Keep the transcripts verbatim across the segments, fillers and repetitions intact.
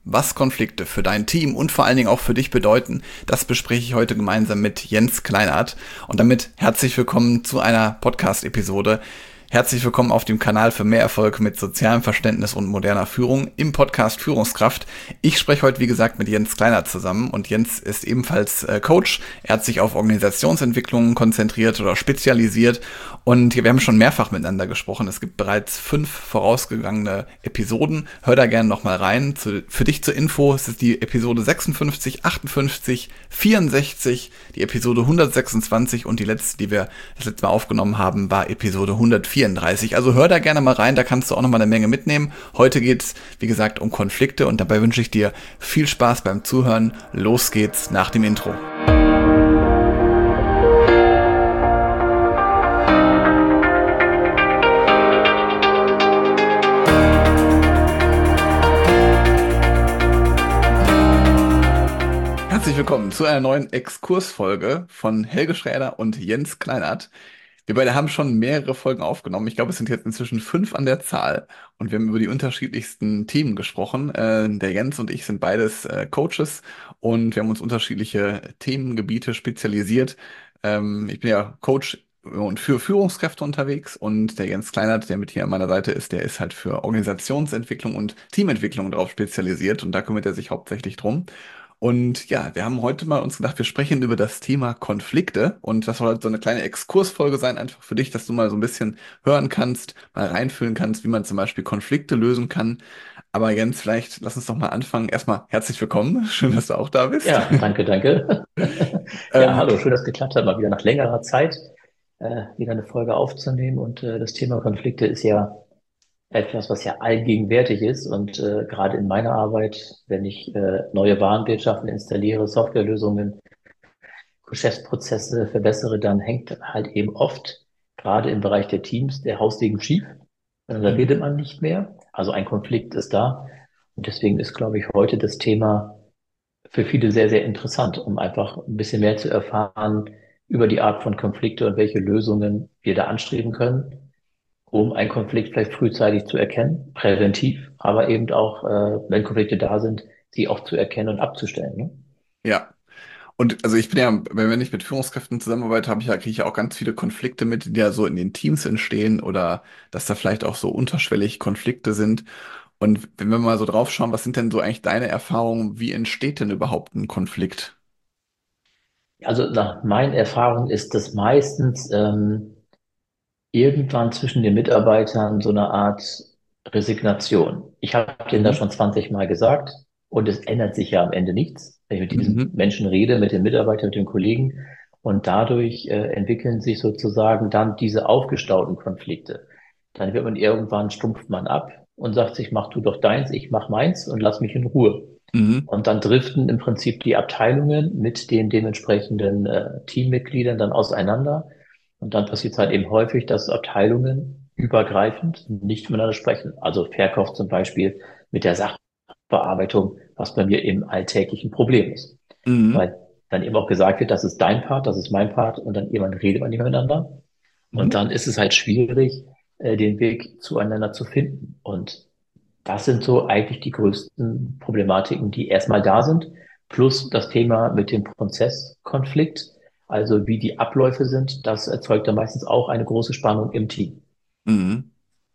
Was Konflikte für dein Team und vor allen Dingen auch für dich bedeuten, das bespreche ich heute gemeinsam mit Jens Kleinert. Und damit herzlich willkommen zu einer Podcast-Episode. Herzlich willkommen auf dem Kanal für mehr Erfolg mit sozialem Verständnis und moderner Führung im Podcast Führungskraft. Ich spreche heute, wie gesagt, mit Jens Kleinert zusammen und Jens ist ebenfalls äh, Coach. Er hat sich auf Organisationsentwicklungen konzentriert oder spezialisiert und wir haben schon mehrfach miteinander gesprochen. Es gibt bereits fünf vorausgegangene Episoden. Hör da gerne nochmal rein. Zu, für dich zur Info, es ist die Episode sechsundfünfzig, achtundfünfzig, vierundsechzig, die Episode hundertsechsundzwanzig und die letzte, die wir das letzte Mal aufgenommen haben, war Episode hundertvierunddreißig. Also hör da gerne mal rein, da kannst du auch nochmal eine Menge mitnehmen. Heute geht's, wie gesagt, um Konflikte und dabei wünsche ich dir viel Spaß beim Zuhören. Los geht's nach dem Intro. Herzlich willkommen zu einer neuen Exkursfolge von Helge Schräder und Jens Kleinert. Wir beide haben schon mehrere Folgen aufgenommen. Ich glaube, es sind jetzt inzwischen fünf an der Zahl. Und wir haben über die unterschiedlichsten Themen gesprochen. Äh, der Jens und ich sind beides äh, Coaches und wir haben uns unterschiedliche Themengebiete spezialisiert. Ähm, ich bin ja Coach und für Führungskräfte unterwegs und der Jens Kleinert, der mit hier an meiner Seite ist, der ist halt für Organisationsentwicklung und Teamentwicklung drauf spezialisiert und da kümmert er sich hauptsächlich drum. Und ja, wir haben heute mal uns gedacht, wir sprechen über das Thema Konflikte und das soll halt so eine kleine Exkursfolge sein, einfach für dich, dass du mal so ein bisschen hören kannst, mal reinfühlen kannst, wie man zum Beispiel Konflikte lösen kann. Aber Jens, vielleicht lass uns doch mal anfangen. Erstmal herzlich willkommen, schön, dass du auch da bist. Ja, danke, danke. Ja, Ähm, hallo, schön, dass es geklappt hat, mal wieder nach längerer Zeit äh, wieder eine Folge aufzunehmen. Und äh, das Thema Konflikte ist ja etwas, was ja allgegenwärtig ist. Und äh, gerade in meiner Arbeit, wenn ich äh, neue Warenwirtschaften installiere, Softwarelösungen, Geschäftsprozesse verbessere, dann hängt halt eben oft, gerade im Bereich der Teams, der Haussegen schief. Und da mhm. redet man nicht mehr. Also ein Konflikt ist da. Und deswegen ist, glaube ich, heute das Thema für viele sehr, sehr interessant, um einfach ein bisschen mehr zu erfahren über die Art von Konflikte und welche Lösungen wir da anstreben können, um einen Konflikt vielleicht frühzeitig zu erkennen, präventiv, aber eben auch, äh, wenn Konflikte da sind, sie auch zu erkennen und abzustellen. Ne? Ja. Und also ich bin ja, wenn wenn ich mit Führungskräften zusammenarbeite, habe ich ja, kriege ich ja auch ganz viele Konflikte mit, die ja so in den Teams entstehen oder dass da vielleicht auch so unterschwellig Konflikte sind. Und wenn wir mal so drauf schauen, was sind denn so eigentlich deine Erfahrungen? Wie entsteht denn überhaupt ein Konflikt? Also nach meinen Erfahrungen ist das meistens ähm, irgendwann zwischen den Mitarbeitern so eine Art Resignation. Ich habe denen das Mhm. schon zwanzig Mal gesagt und es ändert sich ja am Ende nichts. Wenn ich mit diesen Mhm. Menschen rede, mit den Mitarbeitern, mit den Kollegen und dadurch äh, entwickeln sich sozusagen dann diese aufgestauten Konflikte. Dann wird man irgendwann, stumpft man ab und sagt sich, mach du doch deins, ich mach meins und lass mich in Ruhe. Mhm. Und dann driften im Prinzip die Abteilungen mit den dementsprechenden äh, Teammitgliedern dann auseinander. Und dann passiert es halt eben häufig, dass Abteilungen übergreifend nicht miteinander sprechen. Also Verkauf zum Beispiel mit der Sachbearbeitung, was bei mir im alltäglichen Problem ist. Mhm. Weil dann eben auch gesagt wird, das ist dein Part, das ist mein Part und dann irgendwann redet man nicht mehr miteinander. Und Mhm. dann ist es halt schwierig, äh, den Weg zueinander zu finden. Und das sind so eigentlich die größten Problematiken, die erstmal da sind, plus das Thema mit dem Prozesskonflikt, also wie die Abläufe sind, das erzeugt dann meistens auch eine große Spannung im Team. Mhm.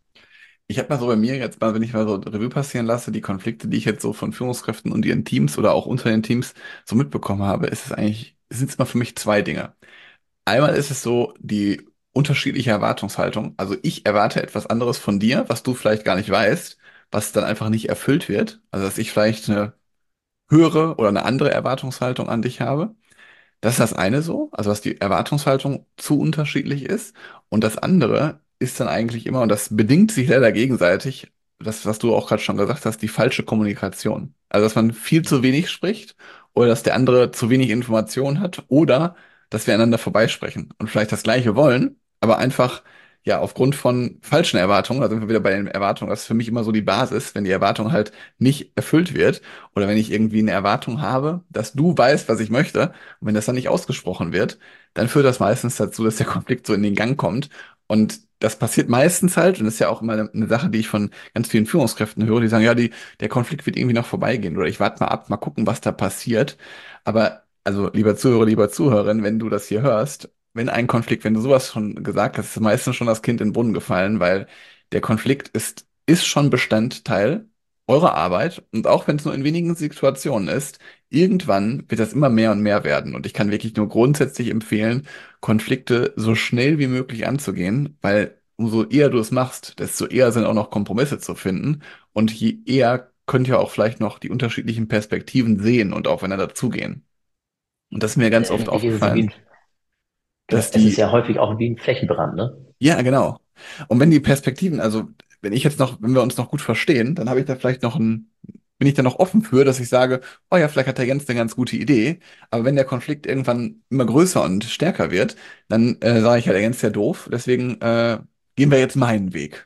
Ich habe mal so bei mir jetzt mal, wenn ich mal so Revue passieren lasse, die Konflikte, die ich jetzt so von Führungskräften und ihren Teams oder auch unter den Teams so mitbekommen habe, ist es eigentlich, sind es mal für mich zwei Dinge. Einmal ist es so die unterschiedliche Erwartungshaltung. Also ich erwarte etwas anderes von dir, was du vielleicht gar nicht weißt, was dann einfach nicht erfüllt wird. Also dass ich vielleicht eine höhere oder eine andere Erwartungshaltung an dich habe. Das ist das eine so, also dass die Erwartungshaltung zu unterschiedlich ist. Und das andere ist dann eigentlich immer, und das bedingt sich leider gegenseitig, das, was du auch gerade schon gesagt hast, die falsche Kommunikation. Also dass man viel zu wenig spricht oder dass der andere zu wenig Informationen hat oder dass wir einander vorbeisprechen und vielleicht das Gleiche wollen, aber einfach ja aufgrund von falschen Erwartungen, da sind wir wieder bei den Erwartungen, das ist für mich immer so die Basis, wenn die Erwartung halt nicht erfüllt wird oder wenn ich irgendwie eine Erwartung habe, dass du weißt, was ich möchte, und wenn das dann nicht ausgesprochen wird, dann führt das meistens dazu, dass der Konflikt so in den Gang kommt. Und das passiert meistens halt, und das ist ja auch immer eine, eine Sache, die ich von ganz vielen Führungskräften höre, die sagen, ja, die, der Konflikt wird irgendwie noch vorbeigehen oder ich warte mal ab, mal gucken, was da passiert. Aber, also, lieber Zuhörer, lieber Zuhörerin, wenn du das hier hörst, wenn ein Konflikt, wenn du sowas schon gesagt hast, ist meistens schon das Kind in den Brunnen gefallen, weil der Konflikt ist, ist schon Bestandteil eurer Arbeit und auch wenn es nur in wenigen Situationen ist, irgendwann wird das immer mehr und mehr werden. Und ich kann wirklich nur grundsätzlich empfehlen, Konflikte so schnell wie möglich anzugehen, weil umso eher du es machst, desto eher sind auch noch Kompromisse zu finden und je eher könnt ihr auch vielleicht noch die unterschiedlichen Perspektiven sehen und aufeinander zugehen. Und das ist mir ganz oft Letztendlich ist es ja wie aufgefallen, ein, genau, dass es ist die, ja häufig auch wie ein Flächenbrand, ne? ja, genau. Und wenn die Perspektiven, also wenn ich jetzt noch, wenn wir uns noch gut verstehen, dann habe ich da vielleicht noch ein, bin ich da noch offen für, dass ich sage, oh ja, vielleicht hat der Jens eine ganz gute Idee. Aber wenn der Konflikt irgendwann immer größer und stärker wird, dann äh, sage ich ja, der Jens ist ja doof. Deswegen äh, gehen wir jetzt meinen Weg.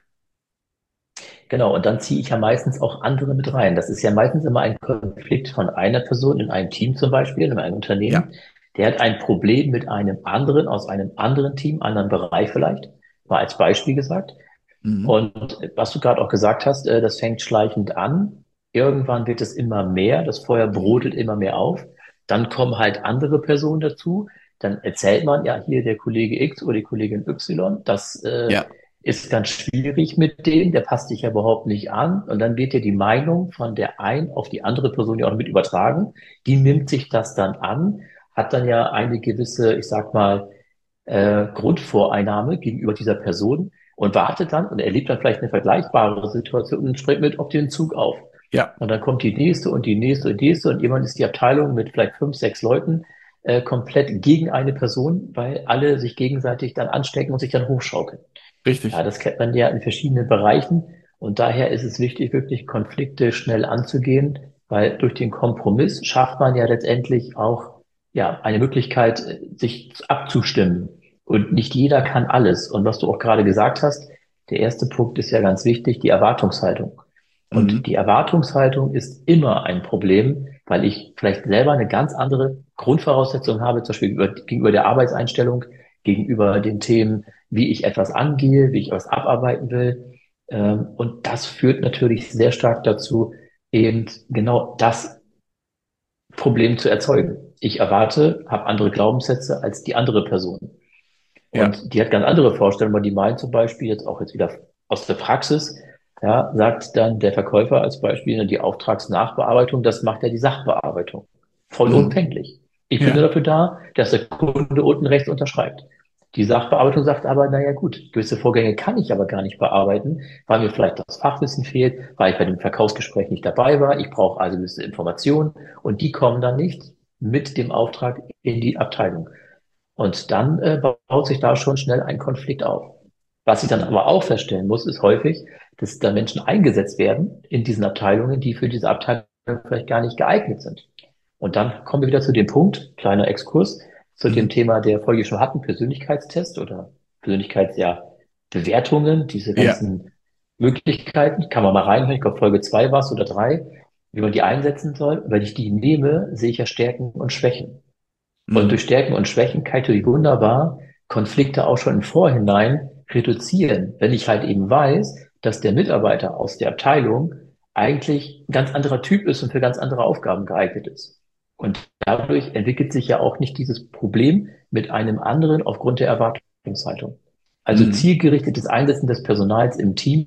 Genau, und dann ziehe ich ja meistens auch andere mit rein. Das ist ja meistens immer ein Konflikt von einer Person in einem Team zum Beispiel, in einem Ja. Unternehmen. Der hat ein Problem mit einem anderen aus einem anderen Team, anderen Bereich vielleicht, mal als Beispiel gesagt. Mhm. Und was du gerade auch gesagt hast, äh, das fängt schleichend an. Irgendwann wird es immer mehr, das Feuer Mhm. brodelt immer mehr auf. Dann kommen halt andere Personen dazu. Dann erzählt man, ja, hier der Kollege X oder die Kollegin Y, das äh, Ja, ist ganz schwierig mit dem, der passt sich ja überhaupt nicht an. Und dann wird ja die Meinung von der einen auf die andere Person ja auch mit übertragen. Die nimmt sich das dann an, hat dann ja eine gewisse, ich sag mal, äh, Grundvoreinnahme gegenüber dieser Person und wartet dann und erlebt dann vielleicht eine vergleichbare Situation und springt mit auf den Zug auf. ja, Und dann kommt die nächste und die nächste und die nächste und jemand ist die Abteilung mit vielleicht fünf, sechs Leuten äh, komplett gegen eine Person, weil alle sich gegenseitig dann anstecken und sich dann hochschaukeln. Ja, richtig. das kennt man ja in verschiedenen Bereichen und daher ist es wichtig, wirklich Konflikte schnell anzugehen, weil durch den Kompromiss schafft man ja letztendlich auch ja eine Möglichkeit, äh, sich abzustimmen. Und nicht jeder kann alles. Und was du auch gerade gesagt hast, der erste Punkt ist ja ganz wichtig, die Erwartungshaltung. Und Mhm. die Erwartungshaltung ist immer ein Problem, weil ich vielleicht selber eine ganz andere Grundvoraussetzung habe, zum Beispiel gegenüber, gegenüber der Arbeitseinstellung, gegenüber den Themen, wie ich etwas angehe, wie ich etwas abarbeiten will. Ähm, Und das führt natürlich sehr stark dazu, eben genau das Problem zu erzeugen. Ich erwarte, habe andere Glaubenssätze als die andere Person. Ja. Und die hat ganz andere Vorstellungen, weil die meint zum Beispiel jetzt auch jetzt wieder aus der Praxis, ja, sagt dann der Verkäufer als Beispiel, ne, die Auftragsnachbearbeitung, das macht ja die Sachbearbeitung. Mhm. Vollumfänglich. Ich bin nur Ja. dafür da, dass der Kunde unten rechts unterschreibt. Die Sachbearbeitung sagt aber, naja gut, gewisse Vorgänge kann ich aber gar nicht bearbeiten, weil mir vielleicht das Fachwissen fehlt, weil ich bei dem Verkaufsgespräch nicht dabei war. Ich brauche also gewisse Informationen und die kommen dann nicht mit dem Auftrag in die Abteilung. Und dann äh, baut sich da schon schnell ein Konflikt auf. Was ich dann Mhm. aber auch feststellen muss, ist häufig, dass da Menschen eingesetzt werden in diesen Abteilungen, die für diese Abteilung vielleicht gar nicht geeignet sind. Und dann kommen wir wieder zu dem Punkt, kleiner Exkurs, zu dem Mhm. Thema, der vorhin schon hatten, Persönlichkeitstest oder Persönlichkeits, ja, Bewertungen, diese Ja. ganzen Möglichkeiten, kann man mal reinhören, ich glaube Folge zwei war es oder drei, wie man die einsetzen soll. Und wenn ich die nehme, sehe ich ja Stärken und Schwächen. Und durch Mhm. Stärken und Schwächen kann ich natürlich wunderbar Konflikte auch schon im Vorhinein reduzieren, wenn ich halt eben weiß, dass der Mitarbeiter aus der Abteilung eigentlich ein ganz anderer Typ ist und für ganz andere Aufgaben geeignet ist. Und dadurch entwickelt sich ja auch nicht dieses Problem mit einem anderen aufgrund der Erwartungshaltung. Also Mhm. zielgerichtetes Einsetzen des Personals im Team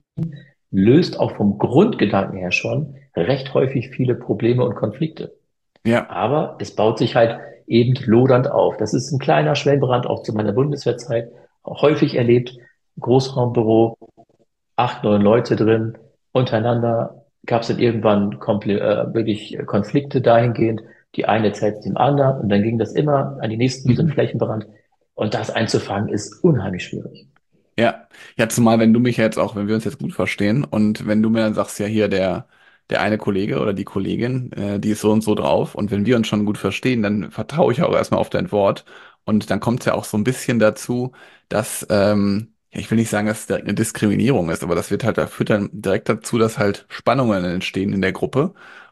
löst auch vom Grundgedanken her schon recht häufig viele Probleme und Konflikte. Ja. Aber es baut sich halt eben lodernd auf. Das ist ein kleiner Schwellenbrand auch zu meiner Bundeswehrzeit. Auch häufig erlebt. Großraumbüro, acht, neun Leute drin. Untereinander gab es dann irgendwann komple äh, wirklich Konflikte dahingehend. Die eine erzählt dem anderen und dann ging das immer an die nächsten wie so ein Mhm. Flächenbrand. Und das einzufangen ist unheimlich schwierig. Ja. Ja, zumal wenn du mich jetzt auch, wenn wir uns jetzt gut verstehen und wenn du mir dann sagst, ja hier der, der eine Kollege oder die Kollegin, äh, die ist so und so drauf und wenn wir uns schon gut verstehen, dann vertraue ich auch erstmal auf dein Wort und dann kommt es ja auch so ein bisschen dazu, dass, ähm, ja, ich will nicht sagen, dass es direkt eine Diskriminierung ist, aber das wird halt, da führt dann direkt dazu, dass halt Spannungen entstehen in der Gruppe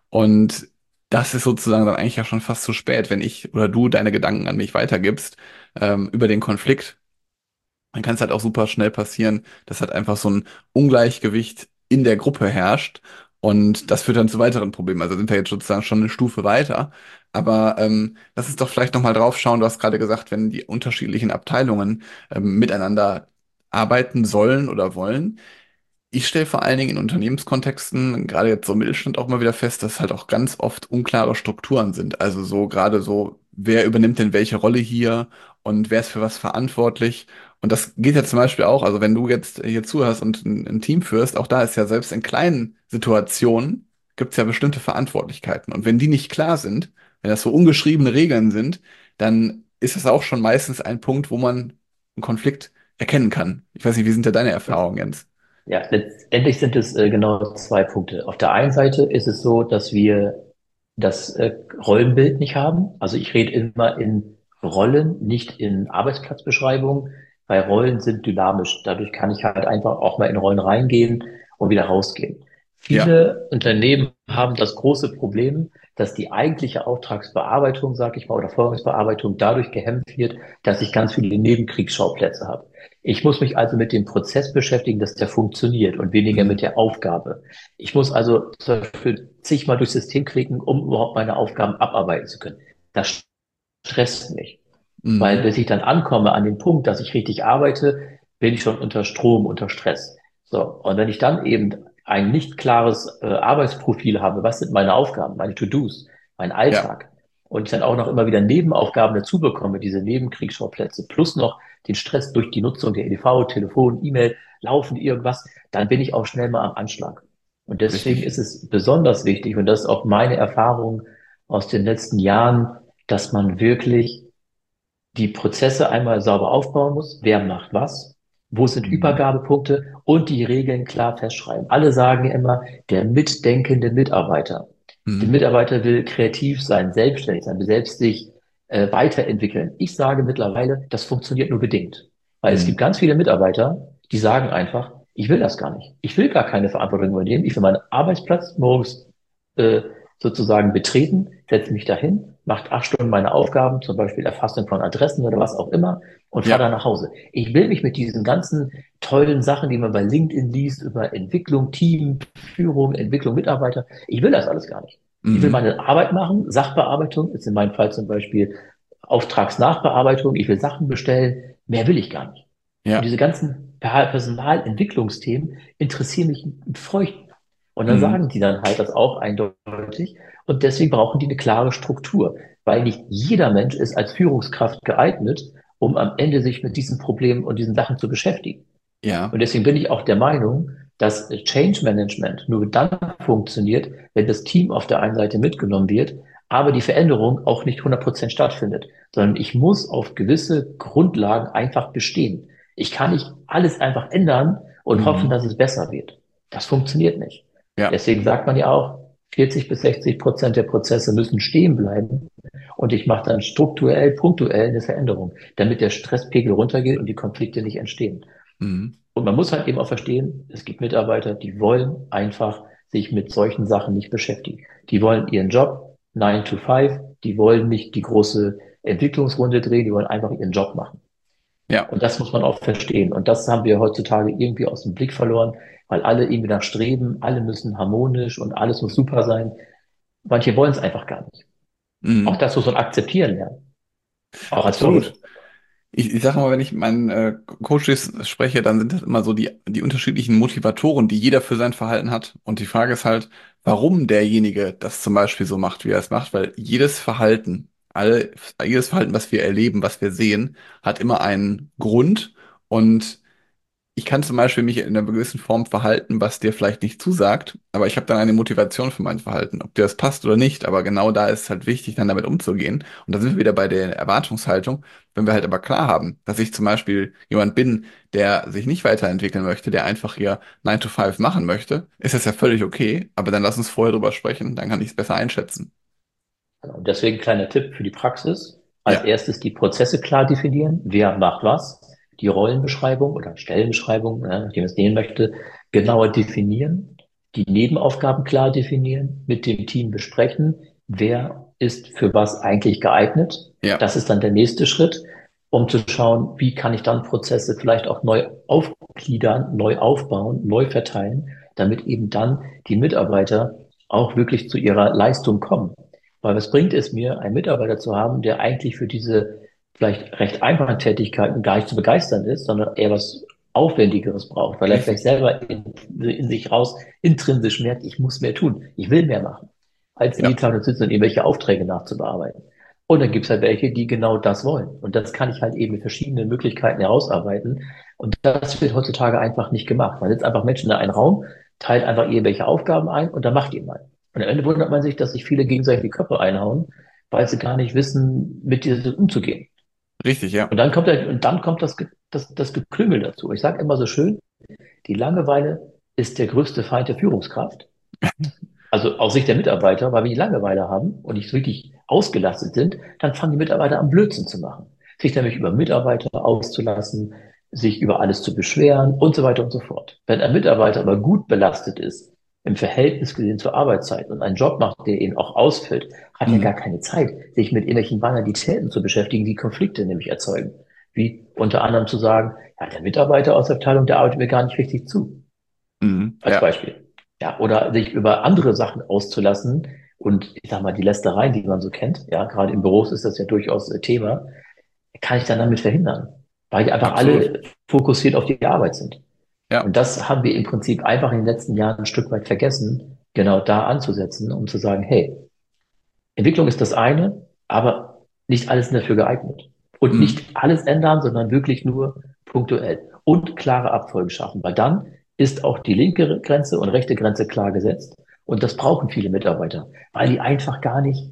und das ist sozusagen dann eigentlich ja schon fast zu spät, wenn ich oder du deine Gedanken an mich weitergibst, ähm, über den Konflikt. dann kann es halt auch super schnell passieren, dass halt einfach so ein Ungleichgewicht in der Gruppe herrscht. Und das führt dann zu weiteren Problemen. Also sind wir jetzt sozusagen schon eine Stufe weiter. Aber ähm, lass uns doch vielleicht nochmal drauf schauen. Du hast gerade gesagt, wenn die unterschiedlichen Abteilungen ähm, miteinander arbeiten sollen oder wollen, ich stelle vor allen Dingen in Unternehmenskontexten, gerade jetzt so im Mittelstand auch mal wieder fest, dass halt auch ganz oft unklare Strukturen sind. Also so gerade so, wer übernimmt denn welche Rolle hier und wer ist für was verantwortlich? Und das geht ja zum Beispiel auch, also wenn du jetzt hier zuhörst und ein, ein Team führst, auch da ist ja selbst in kleinen Situationen gibt es ja bestimmte Verantwortlichkeiten. Und wenn die nicht klar sind, wenn das so ungeschriebene Regeln sind, dann ist es auch schon meistens ein Punkt, wo man einen Konflikt erkennen kann. Ich weiß nicht, wie sind da deine Erfahrungen, Jens? Ja, letztendlich sind es äh, genau zwei Punkte. Auf der einen Seite ist es so, dass wir das äh, Rollenbild nicht haben. Also ich rede immer in Rollen, nicht in Arbeitsplatzbeschreibungen, weil Rollen sind dynamisch. Dadurch kann ich halt einfach auch mal in Rollen reingehen und wieder rausgehen. Ja. Viele Unternehmen haben das große Problem, dass die eigentliche Auftragsbearbeitung, sag ich mal, oder Forderungsbearbeitung dadurch gehemmt wird, dass ich ganz viele Nebenkriegsschauplätze habe. Ich muss mich also mit dem Prozess beschäftigen, dass der funktioniert und weniger mit Mhm. der Aufgabe. Ich muss also zum Beispiel zigmal durchs System klicken, um überhaupt meine Aufgaben abarbeiten zu können. Das stresst mich, weil Mhm. bis ich dann ankomme an den Punkt, dass ich richtig arbeite, bin ich schon unter Strom, unter Stress. So, und wenn ich dann eben ein nicht klares äh, Arbeitsprofil habe, was sind meine Aufgaben, meine To-Dos, mein Ja, Alltag, und ich dann auch noch immer wieder Nebenaufgaben dazu bekomme, diese Nebenkriegsschauplätze, plus noch den Stress durch die Nutzung der E D V, Telefon, E-Mail, laufen irgendwas, dann bin ich auch schnell mal am Anschlag. Und deswegen richtig. ist es besonders wichtig, und das ist auch meine Erfahrung aus den letzten Jahren, dass man wirklich die Prozesse einmal sauber aufbauen muss. Wer macht was? Wo sind Mhm. Übergabepunkte? Und die Regeln klar festschreiben. Alle sagen immer, der mitdenkende Mitarbeiter. Der Mhm. Mitarbeiter will kreativ sein, selbstständig sein, will selbst sich äh, weiterentwickeln. Ich sage mittlerweile, das funktioniert nur bedingt. Weil es gibt Mhm. ganz viele Mitarbeiter, die sagen einfach, ich will das gar nicht. Ich will gar keine Verantwortung übernehmen. Ich will meinen Arbeitsplatz morgens äh, sozusagen betreten, setze mich dahin, mache acht Stunden meine Aufgaben, zum Beispiel Erfassung von Adressen oder was auch immer, und fahre Ja. dann nach Hause. Ich will mich mit diesen ganzen tollen Sachen, die man bei LinkedIn liest, über Entwicklung, Team, Führung, Entwicklung, Mitarbeiter, ich will das alles gar nicht. Ich will Mhm. meine Arbeit machen, Sachbearbeitung, ist in meinem Fall zum Beispiel Auftragsnachbearbeitung, ich will Sachen bestellen, mehr will ich gar nicht. Und Ja. diese ganzen Personalentwicklungsthemen interessieren mich feucht. Und dann Mhm. sagen die dann halt das auch eindeutig. Und deswegen brauchen die eine klare Struktur, weil nicht jeder Mensch ist als Führungskraft geeignet, um am Ende sich mit diesen Problemen und diesen Sachen zu beschäftigen. Ja. Und deswegen bin ich auch der Meinung, dass Change Management nur dann funktioniert, wenn das Team auf der einen Seite mitgenommen wird, aber die Veränderung auch nicht hundert Prozent stattfindet, sondern ich muss auf gewisse Grundlagen einfach bestehen. Ich kann nicht alles einfach ändern und hoffen, Mhm. dass es besser wird. Das funktioniert nicht. Ja. Deswegen sagt man ja auch, vierzig bis sechzig Prozent der Prozesse müssen stehen bleiben und ich mache dann strukturell, punktuell eine Veränderung, damit der Stresspegel runtergeht und die Konflikte nicht entstehen. Mhm. Und man muss halt eben auch verstehen, es gibt Mitarbeiter, die wollen einfach sich mit solchen Sachen nicht beschäftigen. Die wollen ihren Job nine to five, die wollen nicht die große Entwicklungsrunde drehen, die wollen einfach ihren Job machen. Ja. Und das muss man auch verstehen. Und das haben wir heutzutage irgendwie aus dem Blick verloren, weil alle irgendwie nach streben, alle müssen harmonisch und alles muss super sein. Manche wollen es einfach gar nicht. Auch Mhm. das muss man akzeptieren lernen, auch als Absolut. Vorgesetzter. Ich, ich sage mal, wenn ich mit meinen äh, Coaches spreche, dann sind das immer so die, die unterschiedlichen Motivatoren, die jeder für sein Verhalten hat. Und die Frage ist halt, warum derjenige das zum Beispiel so macht, wie er es macht, weil jedes Verhalten, alle, jedes Verhalten, was wir erleben, was wir sehen, hat immer einen Grund. Und ich kann zum Beispiel mich in einer gewissen Form verhalten, was dir vielleicht nicht zusagt, aber ich habe dann eine Motivation für mein Verhalten, ob dir das passt oder nicht. Aber genau da ist es halt wichtig, dann damit umzugehen. Und da sind wir wieder bei der Erwartungshaltung. Wenn wir halt aber klar haben, dass ich zum Beispiel jemand bin, der sich nicht weiterentwickeln möchte, der einfach hier nine to five machen möchte, ist das ja völlig okay. Aber dann lass uns vorher drüber sprechen, dann kann ich es besser einschätzen. Und deswegen kleiner Tipp für die Praxis. Als Ja. erstes die Prozesse klar definieren. Wer macht was? Die Rollenbeschreibung oder Stellenbeschreibung, ja, nachdem man es nehmen möchte, genauer definieren. Die Nebenaufgaben klar definieren, mit dem Team besprechen. Wer ist für was eigentlich geeignet? Ja. Das ist dann der nächste Schritt. um zu schauen, wie kann ich dann Prozesse vielleicht auch neu aufgliedern, neu aufbauen, neu verteilen, damit eben dann die Mitarbeiter auch wirklich zu ihrer Leistung kommen. Weil was bringt es mir, einen Mitarbeiter zu haben, der eigentlich für diese vielleicht recht einfachen Tätigkeiten gar nicht zu begeistern ist, sondern eher was Aufwendigeres braucht, weil er vielleicht Richtig. selber in, in sich raus intrinsisch merkt, ich muss mehr tun, ich will mehr machen, als Ja, jeden Tag nur sitzen und irgendwelche Aufträge nachzubearbeiten. Und dann gibt's halt welche, die genau das wollen. Und das kann ich halt eben mit verschiedenen Möglichkeiten herausarbeiten. Und das wird heutzutage einfach nicht gemacht. Man sitzt einfach Menschen in einen Raum, teilt einfach irgendwelche Aufgaben ein und dann macht ihr mal. Und am Ende wundert man sich, dass sich viele gegenseitig die Köpfe einhauen, weil sie gar nicht wissen, mit dir umzugehen. richtig, ja. Und dann kommt der, und dann kommt das, Ge- das, das Geklüngel dazu. Ich sage immer so schön, die Langeweile ist der größte Feind der Führungskraft. Also aus Sicht der Mitarbeiter, weil wir die Langeweile haben und nicht wirklich ausgelastet sind, dann fangen die Mitarbeiter an, Blödsinn zu machen. Sich nämlich über Mitarbeiter auszulassen, sich über alles zu beschweren und so weiter und so fort. Wenn ein Mitarbeiter aber gut belastet ist, im Verhältnis gesehen zur Arbeitszeit und einen Job macht, der ihn auch ausfüllt, hat er gar Mhm. keine Zeit, sich mit irgendwelchen Banalitäten zu beschäftigen, die Konflikte nämlich erzeugen. Wie unter anderem zu sagen, ja, der Mitarbeiter aus der Abteilung, der arbeitet mir gar nicht richtig zu Mhm. als Ja, Beispiel. Ja, oder sich über andere Sachen auszulassen und ich sag mal, die Lästereien, die man so kennt, ja, gerade in Büros ist das ja durchaus äh, Thema, kann ich dann damit verhindern, weil die einfach absolut. alle fokussiert auf die Arbeit sind. Ja. Und das haben wir im Prinzip einfach in den letzten Jahren ein Stück weit vergessen, genau da anzusetzen, um zu sagen, hey, Entwicklung ist das eine, aber nicht alles sind dafür geeignet. Und nicht Mhm. alles ändern, sondern wirklich nur punktuell und klare Abfolgen schaffen, weil dann ist auch die linke Grenze und rechte Grenze klar gesetzt. Und das brauchen viele Mitarbeiter, weil die einfach gar nicht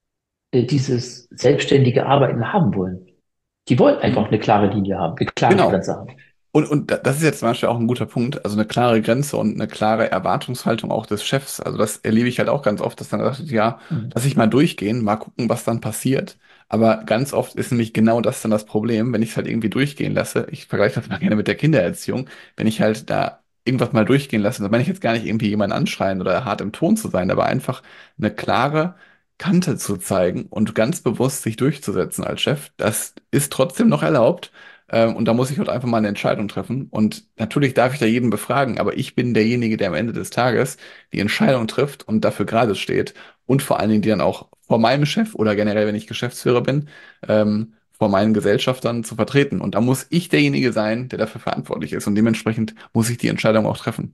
äh, dieses selbstständige Arbeiten haben wollen. Die wollen einfach Mhm. eine klare Linie haben, eine klare Genau. Grenze haben. Und, und da- das ist jetzt zum Beispiel auch ein guter Punkt, also eine klare Grenze und eine klare Erwartungshaltung auch des Chefs. Also das erlebe ich halt auch ganz oft, dass dann sagt, ja, Mhm. lass ich mal durchgehen, mal gucken, was dann passiert. Aber ganz oft ist nämlich genau das dann das Problem, wenn ich es halt irgendwie durchgehen lasse. Ich vergleiche das mal gerne mit der Kindererziehung. Wenn ich halt da irgendwas mal durchgehen lasse, dann meine ich jetzt gar nicht irgendwie jemanden anschreien oder hart im Ton zu sein, aber einfach eine klare Kante zu zeigen und ganz bewusst sich durchzusetzen als Chef, das ist trotzdem noch erlaubt. Ähm, und da muss ich halt einfach mal eine Entscheidung treffen. Und natürlich darf ich da jeden befragen, aber ich bin derjenige, der am Ende des Tages die Entscheidung trifft und dafür gerade steht. Und vor allen Dingen, die dann auch vor meinem Chef oder generell, wenn ich Geschäftsführer bin, ähm, vor meinen Gesellschaftern zu vertreten. Und da muss ich derjenige sein, der dafür verantwortlich ist. Und dementsprechend muss ich die Entscheidung auch treffen.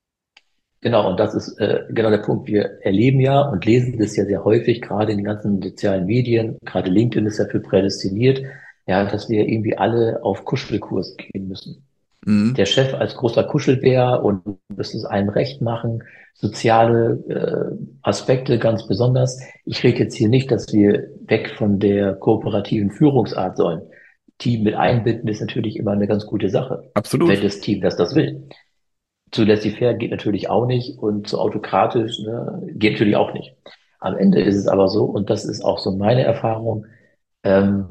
Genau, und das ist äh, genau der Punkt. Wir erleben ja und lesen das ja sehr häufig, gerade in den ganzen sozialen Medien, gerade LinkedIn ist dafür prädestiniert, ja, dass wir irgendwie alle auf Kuschelkurs gehen müssen. Der Mhm. Chef als großer Kuschelbär und das ist einem recht machen, soziale äh, Aspekte ganz besonders. Ich rede jetzt hier nicht, dass wir weg von der kooperativen Führungsart sollen. Team mit einbinden ist natürlich immer eine ganz gute Sache, wenn Absolut. das Team das das will. Zu laissez-faire geht natürlich auch nicht und zu autokratisch, ne, geht natürlich auch nicht. Am Ende ist es aber so, und das ist auch so meine Erfahrung, ähm,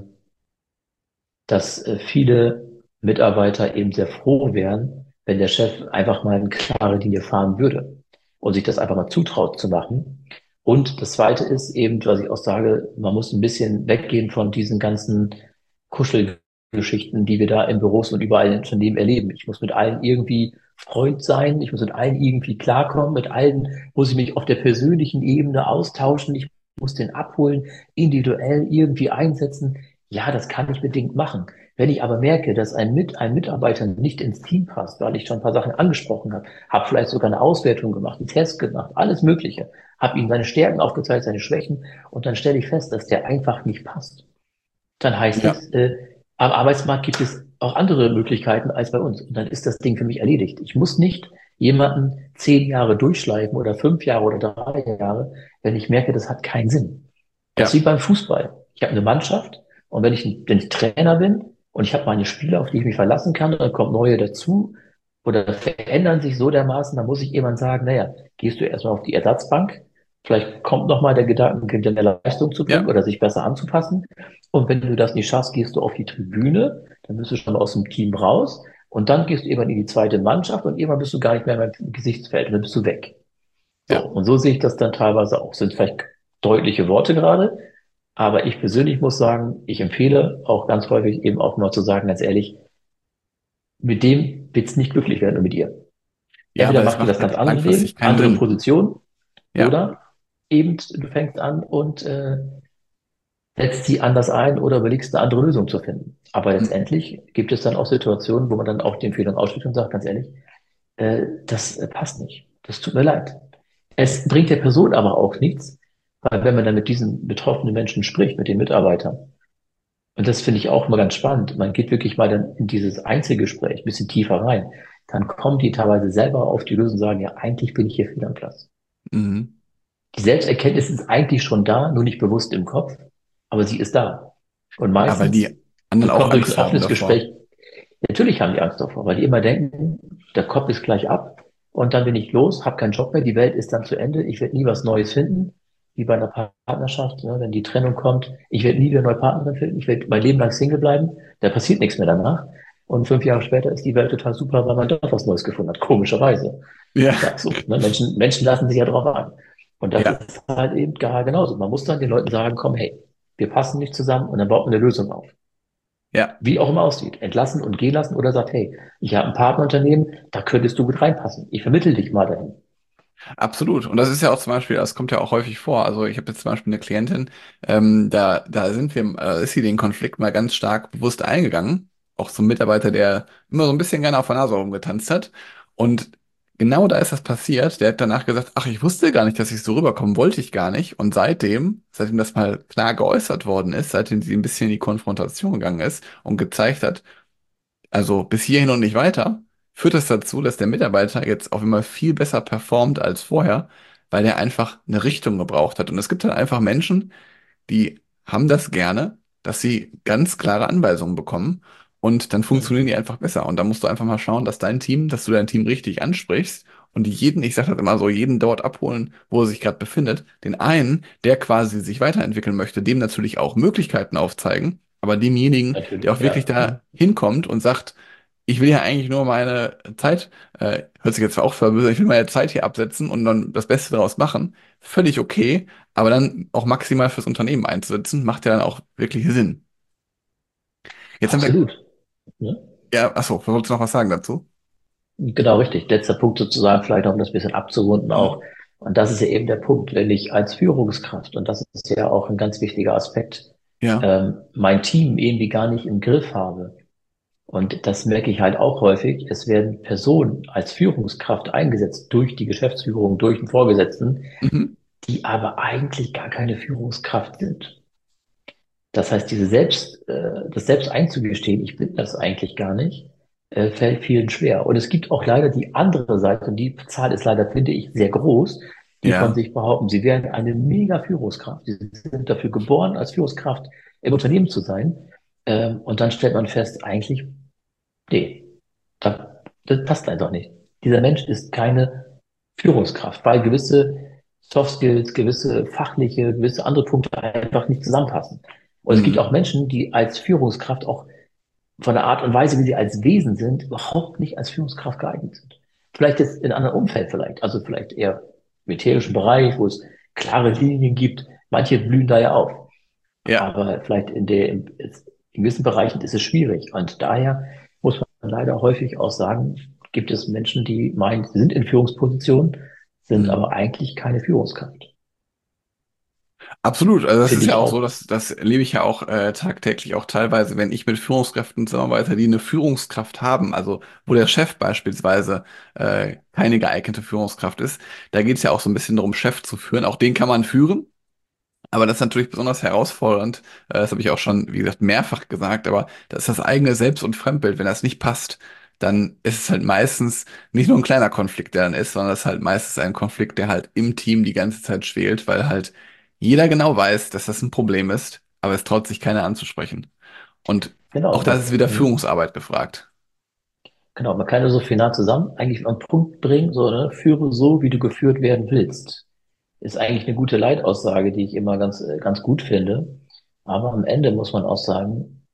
dass äh, viele Mitarbeiter eben sehr froh wären, wenn der Chef einfach mal eine klare Linie fahren würde und sich das einfach mal zutraut zu machen. Und das Zweite ist eben, was ich auch sage, man muss ein bisschen weggehen von diesen ganzen Kuschelgeschichten, die wir da in Büros und überall in Unternehmen erleben. Ich muss mit allen irgendwie Freund sein, ich muss mit allen irgendwie klarkommen, mit allen muss ich mich auf der persönlichen Ebene austauschen, ich muss den abholen, individuell irgendwie einsetzen. Ja, das kann ich bedingt machen. Wenn ich aber merke, dass ein, Mit ein Mitarbeiter nicht ins Team passt, weil ich schon ein paar Sachen angesprochen habe, habe vielleicht sogar eine Auswertung gemacht, einen Test gemacht, alles Mögliche, habe ihm seine Stärken aufgezeigt, seine Schwächen und dann stelle ich fest, dass der einfach nicht passt. Dann heißt Ja, es, äh, am Arbeitsmarkt gibt es auch andere Möglichkeiten als bei uns. Und dann ist das Ding für mich erledigt. Ich muss nicht jemanden zehn Jahre durchschleifen oder fünf Jahre oder drei Jahre, wenn ich merke, das hat keinen Sinn. Das ist ja, wie beim Fußball. Ich habe eine Mannschaft und wenn ich, wenn ich Trainer bin und ich habe meine Spieler, auf die ich mich verlassen kann, dann kommt neue dazu oder verändern sich so dermaßen, dann muss ich jemand sagen, naja, gehst du erstmal auf die Ersatzbank, vielleicht kommt nochmal der Gedanke, mehr Leistung zu bringen ja, oder sich besser anzupassen. Und wenn du das nicht schaffst, gehst du auf die Tribüne, dann bist du schon aus dem Team raus und dann gehst du irgendwann in die zweite Mannschaft und irgendwann bist du gar nicht mehr im Gesichtsfeld und dann bist du weg. So, ja. und so sehe ich das dann teilweise auch. Sind vielleicht deutliche Worte gerade, Aber ich persönlich muss sagen, ich empfehle auch ganz häufig eben auch mal zu sagen, ganz ehrlich, mit dem wird's nicht glücklich werden und mit ihr. Ja, Entweder weil es macht ihr macht das ganz halt andere langfristig Leben, keinen andere Sinn. Position, Ja. oder eben du fängst an und äh, setzt sie anders ein oder überlegst eine andere Lösung zu finden. Aber Mhm. letztendlich gibt es dann auch Situationen, wo man dann auch die Empfehlung ausspricht und sagt, ganz ehrlich, äh, das äh, passt nicht. Das tut mir leid. Es bringt der Person aber auch nichts, weil wenn man dann mit diesen betroffenen Menschen spricht, mit den Mitarbeitern, und das finde ich auch immer ganz spannend, man geht wirklich mal dann in dieses Einzelgespräch ein bisschen tiefer rein, dann kommen die teilweise selber auf die Lösung und sagen, ja, eigentlich bin ich hier fehl am Platz. Mhm. Die Selbsterkenntnis ist eigentlich schon da, nur nicht bewusst im Kopf, aber sie ist da. Und Ja, weil die meistens anderen auch bekommt durch ein Angst haben offenes davor. Gespräch, natürlich haben die Angst davor, weil die immer denken, der Kopf ist gleich ab und dann bin ich los, habe keinen Job mehr, die Welt ist dann zu Ende, ich werde nie was Neues finden, wie bei einer Partnerschaft, ne, wenn die Trennung kommt, ich werde nie wieder eine neue Partnerin finden, ich werde mein Leben lang Single bleiben, da passiert nichts mehr danach. Und fünf Jahre später ist die Welt total super, weil man doch was Neues gefunden hat, komischerweise. Ja, Ja, so, ne? Menschen, Menschen lassen sich ja drauf ein. Und das ja, ist halt eben gar genauso. Man muss dann den Leuten sagen, komm, hey, wir passen nicht zusammen und dann baut man eine Lösung auf. ja. Wie auch immer aussieht. Entlassen und gehen lassen oder sagt, hey, ich habe ein Partnerunternehmen, da könntest du gut reinpassen. Ich vermittel dich mal dahin. Absolut. Und das ist ja auch zum Beispiel, das kommt ja auch häufig vor. Also ich habe jetzt zum Beispiel eine Klientin, ähm, da, da sind wir, äh, ist sie den Konflikt mal ganz stark bewusst eingegangen. Auch so ein Mitarbeiter, der immer so ein bisschen gerne auf der Nase rumgetanzt hat. Und genau da ist das passiert. Der hat danach gesagt, ach, ich wusste gar nicht, dass ich so rüberkommen wollte ich gar nicht. Und seitdem, seitdem das mal klar geäußert worden ist, seitdem sie ein bisschen in die Konfrontation gegangen ist und gezeigt hat, also bis hierhin und nicht weiter, führt das dazu, dass der Mitarbeiter jetzt auf einmal viel besser performt als vorher, weil er einfach eine Richtung gebraucht hat. Und es gibt dann einfach Menschen, die haben das gerne, dass sie ganz klare Anweisungen bekommen und dann funktionieren Hm. die einfach besser. Und da musst du einfach mal schauen, dass dein Team, dass du dein Team richtig ansprichst und jeden, ich sage das immer so, jeden dort abholen, wo er sich gerade befindet. Den einen, der quasi sich weiterentwickeln möchte, dem natürlich auch Möglichkeiten aufzeigen, aber demjenigen, der Natürlich, auch wirklich ja. Hm. da hinkommt und sagt, ich will ja eigentlich nur meine Zeit, äh, hört sich jetzt zwar auch verböse, ich will meine Zeit hier absetzen und dann das Beste daraus machen. Völlig okay, aber dann auch maximal fürs Unternehmen einzusetzen, macht ja dann auch wirklich Sinn. Jetzt haben wir, Absolut. Ne? ja, achso, wolltest du noch was sagen dazu? Genau, richtig. Letzter Punkt sozusagen, vielleicht auch um das ein bisschen abzurunden auch. Mhm. Und das ist ja eben der Punkt, wenn ich als Führungskraft, und das ist ja auch ein ganz wichtiger Aspekt, Ja. ähm, mein Team irgendwie gar nicht im Griff habe. Und das merke ich halt auch häufig. Es werden Personen als Führungskraft eingesetzt durch die Geschäftsführung, durch den Vorgesetzten, Mhm. die aber eigentlich gar keine Führungskraft sind. Das heißt, diese Selbst, äh, das selbst einzugestehen, ich bin das eigentlich gar nicht, äh, fällt vielen schwer. Und es gibt auch leider die andere Seite, und die Zahl ist leider, finde ich, sehr groß, die von Ja. sich behaupten, sie wären eine mega Führungskraft. Sie sind dafür geboren, als Führungskraft im Unternehmen zu sein. Ähm, und dann stellt man fest, eigentlich, nee, da, das passt einfach nicht. Dieser Mensch ist keine Führungskraft, weil gewisse Soft Skills, gewisse fachliche, gewisse andere Punkte einfach nicht zusammenpassen. Und es gibt Mhm. auch Menschen, die als Führungskraft auch von der Art und Weise, wie sie als Wesen sind, überhaupt nicht als Führungskraft geeignet sind. Vielleicht jetzt in einem anderen Umfeld vielleicht, also vielleicht eher im militärischen Bereich, wo es klare Linien gibt. Manche blühen da ja auf. Ja. Aber vielleicht in der, in, in gewissen Bereichen ist es schwierig. Und daher muss man leider häufig auch sagen, gibt es Menschen, die meinen, sie sind in Führungspositionen, sind Mhm. aber eigentlich keine Führungskraft. Absolut. Also das ist Finde ja ich auch so, auch. dass das erlebe ich ja auch äh, tagtäglich, auch teilweise, wenn ich mit Führungskräften zusammenarbeite, die eine Führungskraft haben, also wo der Chef beispielsweise äh, keine geeignete Führungskraft ist, da geht es ja auch so ein bisschen darum, Chef zu führen. Auch den kann man führen. Aber das ist natürlich besonders herausfordernd. Äh, Das habe ich auch schon, wie gesagt, mehrfach gesagt. Aber das ist das eigene Selbst- und Fremdbild. Wenn das nicht passt, dann ist es halt meistens nicht nur ein kleiner Konflikt, der dann ist, sondern es ist halt meistens ein Konflikt, der halt im Team die ganze Zeit schwelt, weil halt jeder genau weiß, dass das ein Problem ist, aber es traut sich keiner anzusprechen. Und auch Genau, da man, ist wieder hm, Führungsarbeit gefragt. genau, man kann ja so final zusammen eigentlich auf den Punkt bringen, so, ne, führe so, wie du geführt werden willst. Ist eigentlich eine gute Leitaussage, die ich immer ganz, äh, ganz gut finde. Aber am Ende muss man auch sagen,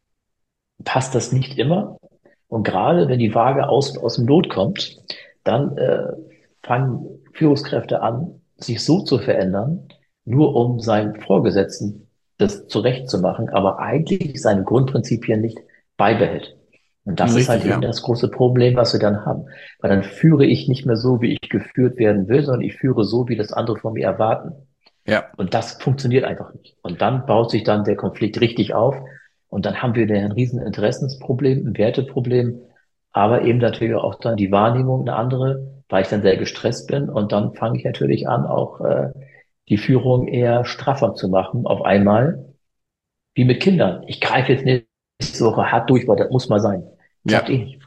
passt das nicht immer. Und gerade wenn die Waage aus, aus dem Lot kommt, dann äh, fangen Führungskräfte an, sich so zu verändern, nur um seinen Vorgesetzten das zurechtzumachen, aber eigentlich seine Grundprinzipien nicht beibehält. Und das ist halt Richtig, eben ja. das große Problem, was wir dann haben. Weil dann führe ich nicht mehr so, wie ich geführt werden will, sondern ich führe so, wie das andere von mir erwarten. Ja, Und das funktioniert einfach nicht. Und dann baut sich dann der Konflikt richtig auf. Und dann haben wir ein riesen Interessensproblem, ein Werteproblem, aber eben natürlich auch dann die Wahrnehmung eine andere, weil ich dann sehr gestresst bin. Und dann fange ich natürlich an, auch äh, die Führung eher straffer zu machen auf einmal, wie mit Kindern. Ich greife jetzt nächste Woche hart durch, weil das muss mal sein. Klappt ja. eh nicht.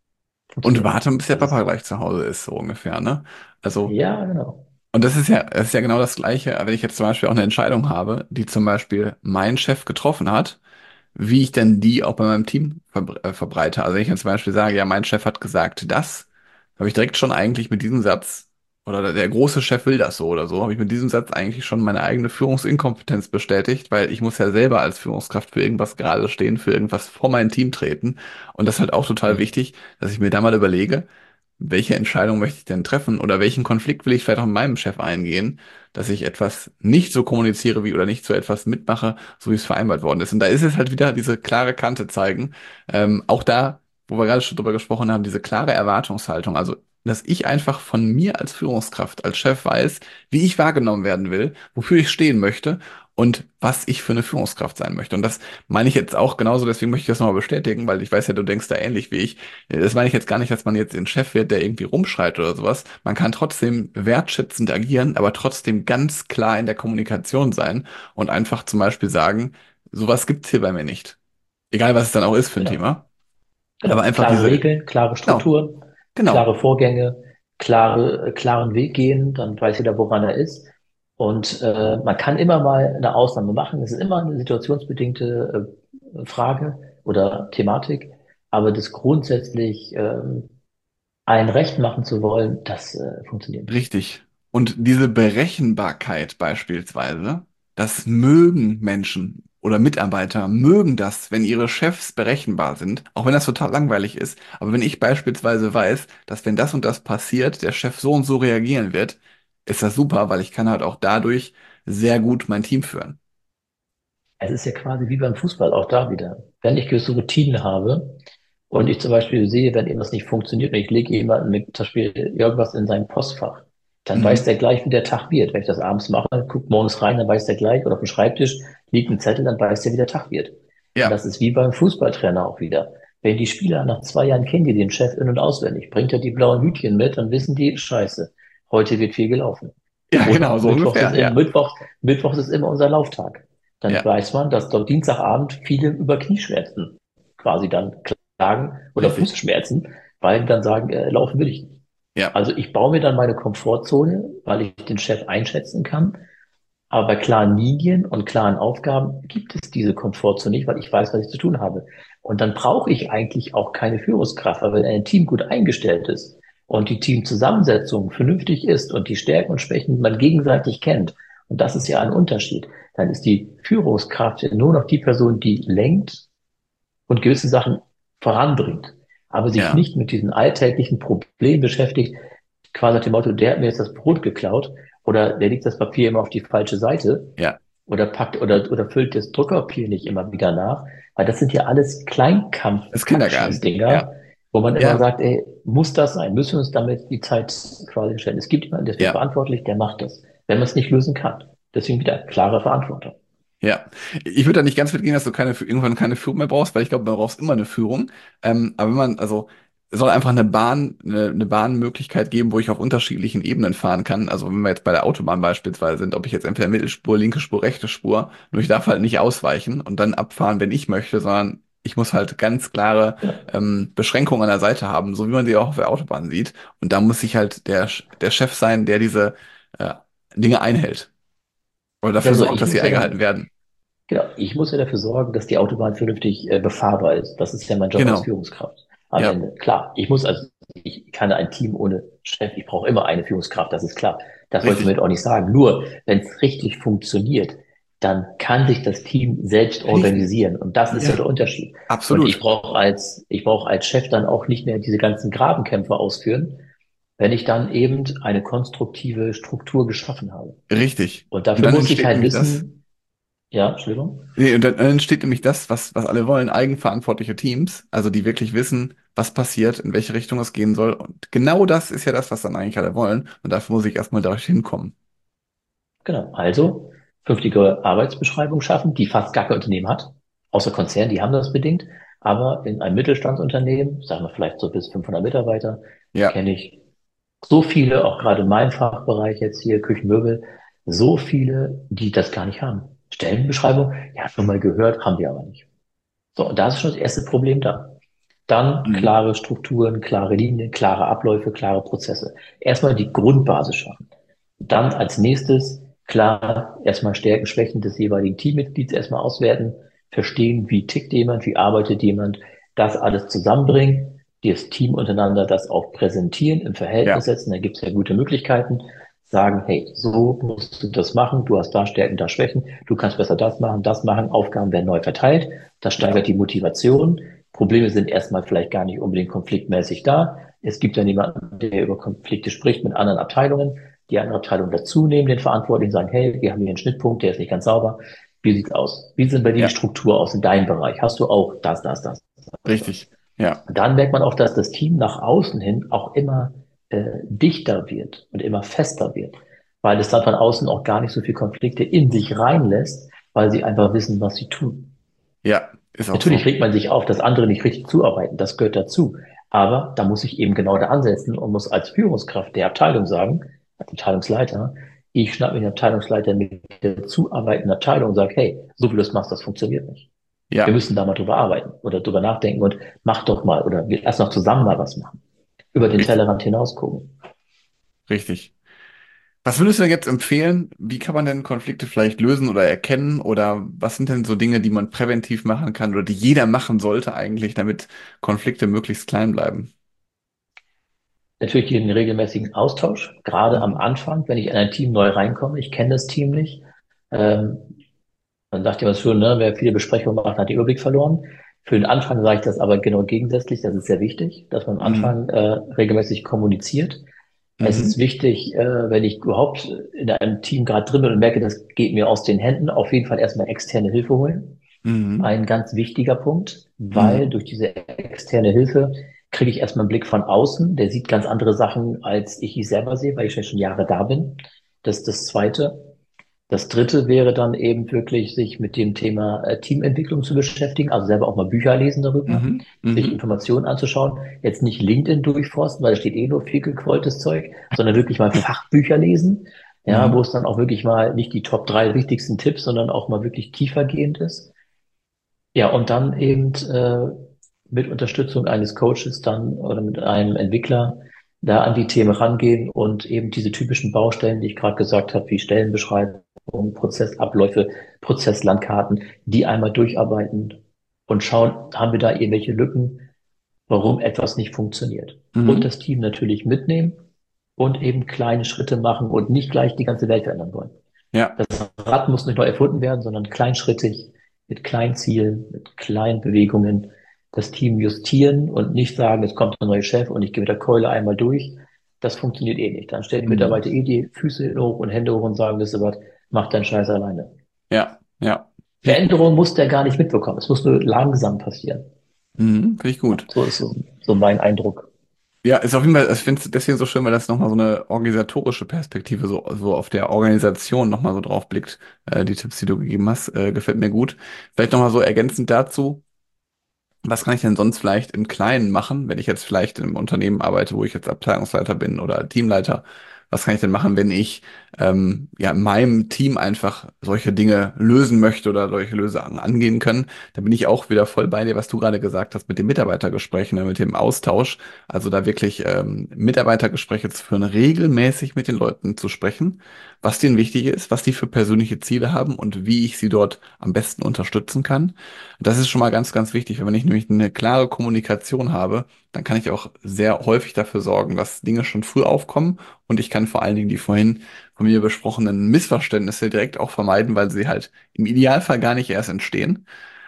Und Funktioniert nicht. warte, bis der Das Papa ist, gleich zu Hause ist, so ungefähr, ne? Also, ja, genau. und das ist ja, das ist ja genau das Gleiche, wenn ich jetzt zum Beispiel auch eine Entscheidung habe, die zum Beispiel mein Chef getroffen hat, wie ich denn die auch bei meinem Team verbre äh, verbreite. Also wenn ich jetzt zum Beispiel sage, ja, mein Chef hat gesagt das, habe ich direkt schon eigentlich mit diesem Satz, oder der der große Chef will das so oder so, habe ich mit diesem Satz eigentlich schon meine eigene Führungsinkompetenz bestätigt, weil ich muss ja selber als Führungskraft für irgendwas gerade stehen, für irgendwas vor mein Team treten. Und das ist halt auch total Mhm. wichtig, dass ich mir da mal überlege, welche Entscheidung möchte ich denn treffen oder welchen Konflikt will ich vielleicht auch mit meinem Chef eingehen, dass ich etwas nicht so kommuniziere wie oder nicht so etwas mitmache, so wie es vereinbart worden ist. Und da ist es halt wieder diese klare Kante zeigen. Ähm, auch da, wo wir gerade schon drüber gesprochen haben, diese klare Erwartungshaltung. Also, dass ich einfach von mir als Führungskraft, als Chef weiß, wie ich wahrgenommen werden will, wofür ich stehen möchte und was ich für eine Führungskraft sein möchte. Und das meine ich jetzt auch genauso, deswegen möchte ich das nochmal bestätigen, weil ich weiß ja, du denkst da ähnlich wie ich. Das meine ich jetzt gar nicht, dass man jetzt den Chef wird, der irgendwie rumschreit oder sowas. Man kann trotzdem wertschätzend agieren, aber trotzdem ganz klar in der Kommunikation sein und einfach zum Beispiel sagen, sowas gibt's hier bei mir nicht. Egal, was es dann auch ist für ein Genau. Thema. Aber Genau. einfach Klare diese, Regeln, klare genau, Strukturen, genau, klare Vorgänge, klare, äh, klaren Weg gehen, dann weiß jeder, woran er ist. Und äh, man kann immer mal eine Ausnahme machen. Es ist immer eine situationsbedingte äh, Frage oder Thematik. Aber das grundsätzlich ähm, allen recht machen zu wollen, das äh, funktioniert nicht. richtig. Und diese Berechenbarkeit beispielsweise, das mögen Menschen oder Mitarbeiter mögen das, wenn ihre Chefs berechenbar sind, auch wenn das total langweilig ist. Aber wenn ich beispielsweise weiß, dass wenn das und das passiert, der Chef so und so reagieren wird, ist das super, weil ich kann halt auch dadurch sehr gut mein Team führen. Es ist ja quasi wie beim Fußball, auch da wieder. Wenn ich gewisse Routinen habe und ich zum Beispiel sehe, wenn irgendwas nicht funktioniert und ich lege jemanden mit zum Beispiel irgendwas in sein Postfach, dann weiß Mhm. der gleich, wie der Tag wird. Wenn ich das abends mache, guckt morgens rein, dann weiß der gleich, oder auf dem Schreibtisch liegt ein Zettel, dann weiß der, wie der Tag wird. Und Ja, das ist wie beim Fußballtrainer auch wieder. Wenn die Spieler nach zwei Jahren kennen die den Chef in- und auswendig, bringt er die blauen Hütchen mit, dann wissen die, Scheiße, heute wird viel gelaufen. ja, Oder genau, so Mittwochs ist, ungefähr, im- ja. Mittwoch, Mittwochs ist immer unser Lauftag. Dann Ja, weiß man, dass dort Dienstagabend viele über Knieschmerzen quasi dann klagen oder richtig. Fußschmerzen, weil die dann sagen, äh, laufen will ich nicht. Ja, Also ich baue mir dann meine Komfortzone, weil ich den Chef einschätzen kann. Aber bei klaren Linien und klaren Aufgaben gibt es diese Komfortzone nicht, weil ich weiß, was ich zu tun habe. Und dann brauche ich eigentlich auch keine Führungskraft, weil wenn ein Team gut eingestellt ist und die Teamzusammensetzung vernünftig ist und die Stärken und Schwächen man gegenseitig kennt, und das ist ja ein Unterschied, dann ist die Führungskraft ja nur noch die Person, die lenkt und gewisse Sachen voranbringt, aber sich ja, nicht mit diesen alltäglichen Problemen beschäftigt, quasi nach dem Motto, der hat mir jetzt das Brot geklaut oder der legt das Papier immer auf die falsche Seite ja. oder packt oder, oder füllt das Druckpapier nicht immer wieder nach, weil das sind ja alles Das Kindergarten. Ja, Kleinkampf-Kackscheiß-Dinger, wo man immer ja, sagt, ey, muss das sein? Müssen wir uns damit die Zeit quasi stellen? Es gibt jemanden, der ist für ja. verantwortlich, der macht das, wenn man es nicht lösen kann. Deswegen wieder klare Verantwortung. Ja, ich würde da nicht ganz mitgehen, dass du keine, irgendwann keine Führung mehr brauchst, weil ich glaube, man braucht immer eine Führung. Ähm, aber wenn man, also, es soll einfach eine Bahn, eine, eine Bahnmöglichkeit geben, wo ich auf unterschiedlichen Ebenen fahren kann. Also wenn wir jetzt bei der Autobahn beispielsweise sind, ob ich jetzt entweder Mittelspur, linke Spur, rechte Spur, nur ich darf halt nicht ausweichen und dann abfahren, wenn ich möchte, sondern ich muss halt ganz klare Genau. ähm, Beschränkungen an der Seite haben, so wie man sie auch auf der Autobahn sieht. Und da muss ich halt der, der Chef sein, der diese äh, Dinge einhält oder dafür Also sorgt, ich dass sie muss ja eingehalten dann werden. Genau, ich muss ja dafür sorgen, dass die Autobahn vernünftig äh, befahrbar ist. Das ist ja mein Job als Genau. Führungskraft. Am Ja, Ende. Klar, ich muss also, ich kann ein Team ohne Chef, ich brauche immer eine Führungskraft, das ist klar. Das wollte ich richtig. damit auch nicht sagen. Nur, wenn es richtig funktioniert, dann kann sich das Team selbst Richtig. organisieren. Und das ist ja Ja, der Unterschied. Und ich absolut. brauche als, ich brauche als Chef dann auch nicht mehr diese ganzen Grabenkämpfe ausführen, wenn ich dann eben eine konstruktive Struktur geschaffen habe. Richtig. Und Und dafür dann muss ich entsteht halt nämlich das. wissen, Ja, Entschuldigung. Nee, und dann, dann entsteht nämlich das, was, was alle wollen, eigenverantwortliche Teams, also die wirklich wissen, was passiert, in welche Richtung es gehen soll. Und genau das ist ja das, was dann eigentlich alle wollen. Und dafür muss ich erstmal dadurch hinkommen. Genau. Also, vernünftige Arbeitsbeschreibung schaffen, die fast gar kein Unternehmen hat. Außer Konzern, die haben das bedingt. Aber in einem Mittelstandsunternehmen, sagen wir vielleicht so bis fünfhundert Mitarbeiter, Ja, kenne ich so viele, auch gerade in meinem Fachbereich jetzt hier, Küchenmöbel, so viele, die das gar nicht haben. Stellenbeschreibung, ja, schon mal gehört, haben die aber nicht. So, und da ist schon das erste Problem da. Dann mhm. klare Strukturen, klare Linien, klare Abläufe, klare Prozesse. Erstmal die Grundbasis schaffen. Dann als nächstes klar erstmal Stärken, Schwächen des jeweiligen Teammitglieds erstmal auswerten, verstehen, wie tickt jemand, wie arbeitet jemand, das alles zusammenbringen, das Team untereinander das auch präsentieren, im Verhältnis Ja, setzen, da gibt es ja gute Möglichkeiten, sagen, hey, so musst du das machen, du hast da Stärken, da Schwächen, du kannst besser das machen, das machen, Aufgaben werden neu verteilt, das ja, steigert die Motivation, Probleme sind erstmal vielleicht gar nicht unbedingt konfliktmäßig da, es gibt dann jemanden, der über Konflikte spricht mit anderen Abteilungen, die andere Abteilung dazu nehmen, den Verantwortlichen sagen, hey, wir haben hier einen Schnittpunkt, der ist nicht ganz sauber. Wie sieht's aus? Wie sieht bei dir die ja, Struktur aus in deinem Bereich? Hast du auch das, das, das, das, richtig. das? Ja, Und dann merkt man auch, dass das Team nach außen hin auch immer äh, dichter wird und immer fester wird, weil es dann von außen auch gar nicht so viel Konflikte in sich reinlässt, weil sie einfach wissen, was sie tun. ja, ist auch Natürlich so. regt man sich auf, dass andere nicht richtig zuarbeiten. Das gehört dazu. Aber da muss ich eben genau da ansetzen und muss als Führungskraft der Abteilung sagen, als Abteilungsleiter, ich schnappe mir den Abteilungsleiter mit der zuarbeitenden Abteilung und sage, hey, so wie du das machst, das funktioniert nicht. Wir Ja, müssen da mal drüber arbeiten oder drüber nachdenken und mach doch mal oder wir lass noch zusammen mal was machen. Über den richtig, Tellerrand hinaus gucken. richtig. Was würdest du denn jetzt empfehlen? Wie kann man denn Konflikte vielleicht lösen oder erkennen? Oder was sind denn so Dinge, die man präventiv machen kann oder die jeder machen sollte eigentlich, damit Konflikte möglichst klein bleiben? Natürlich den regelmäßigen Austausch, gerade am Mhm. Anfang, wenn ich in ein Team neu reinkomme. Ich kenne das Team nicht. Ähm, Man sagt ja immer schon, ne, wer viele Besprechungen macht, hat den Überblick verloren. Für den Anfang sage ich das aber genau gegensätzlich. Das ist sehr wichtig, dass man am Mhm. Anfang äh, regelmäßig kommuniziert. Es ist Mhm. wichtig, äh, wenn ich überhaupt in einem Team gerade drin bin und merke, das geht mir aus den Händen, auf jeden Fall erstmal externe Hilfe holen. Mhm. Ein ganz wichtiger Punkt, weil Mhm. durch diese externe Hilfe kriege ich erstmal einen Blick von außen. Der sieht ganz andere Sachen, als ich ihn selber sehe, weil ich ja schon Jahre da bin. Das ist das Zweite. Das dritte wäre dann eben wirklich, sich mit dem Thema äh, Teamentwicklung zu beschäftigen, also selber auch mal Bücher lesen darüber, Mhm. sich Mhm. Informationen anzuschauen, jetzt nicht LinkedIn durchforsten, weil da steht eh nur viel gequolltes Zeug, sondern wirklich mal Fachbücher lesen, ja, wo Mhm. es dann auch wirklich mal nicht die Top drei wichtigsten Tipps, sondern auch mal wirklich tiefergehend ist. Ja, und dann eben äh, mit Unterstützung eines Coaches dann oder mit einem Entwickler da an die Themen rangehen und eben diese typischen Baustellen, die ich gerade gesagt habe, wie Stellenbeschreibung, Prozessabläufe, Prozesslandkarten, die einmal durcharbeiten und schauen, haben wir da irgendwelche Lücken, warum etwas nicht funktioniert. Und Mhm. das Team natürlich mitnehmen und eben kleine Schritte machen und nicht gleich die ganze Welt verändern wollen. Ja. Das Rad muss nicht neu erfunden werden, sondern kleinschrittig, mit kleinen Zielen, mit kleinen Bewegungen das Team justieren und nicht sagen, es kommt ein neuer Chef und ich gehe mit der Keule einmal durch. Das funktioniert eh nicht. Dann stellen die Mhm. Mitarbeiter eh die Füße hoch und Hände hoch und sagen, wisst ihr was, mach deinen Scheiß alleine. Ja. Ja. Finde ich gut. Veränderung muss der gar nicht mitbekommen. Es muss nur langsam passieren. Mhm. Finde ich Ja, gut. so ist so, so mein Eindruck. Ja, ist auf jeden Fall, ich finde es deswegen so schön, weil das nochmal so eine organisatorische Perspektive so, so auf der Organisation nochmal so drauf blickt. Äh, die Tipps, die du gegeben hast, äh, gefällt mir gut. Vielleicht nochmal so ergänzend dazu. Was kann ich denn sonst vielleicht im Kleinen machen, wenn ich jetzt vielleicht in einem Unternehmen arbeite, wo ich jetzt Abteilungsleiter bin oder Teamleiter? Was kann ich denn machen, wenn ich ähm, ja in meinem Team einfach solche Dinge lösen möchte oder solche Lösungen angehen können? Da bin ich auch wieder voll bei dir, was du gerade gesagt hast mit den Mitarbeitergesprächen, ne, mit dem Austausch. Also da wirklich ähm, Mitarbeitergespräche zu führen, regelmäßig mit den Leuten zu sprechen, was denen wichtig ist, was die für persönliche Ziele haben und wie ich sie dort am besten unterstützen kann. Das ist schon mal ganz, ganz wichtig. Wenn ich nämlich eine klare Kommunikation habe, dann kann ich auch sehr häufig dafür sorgen, dass Dinge schon früh aufkommen und ich kann vor allen Dingen die vorhin von mir besprochenen Missverständnisse direkt auch vermeiden, weil sie halt im Idealfall gar nicht erst entstehen.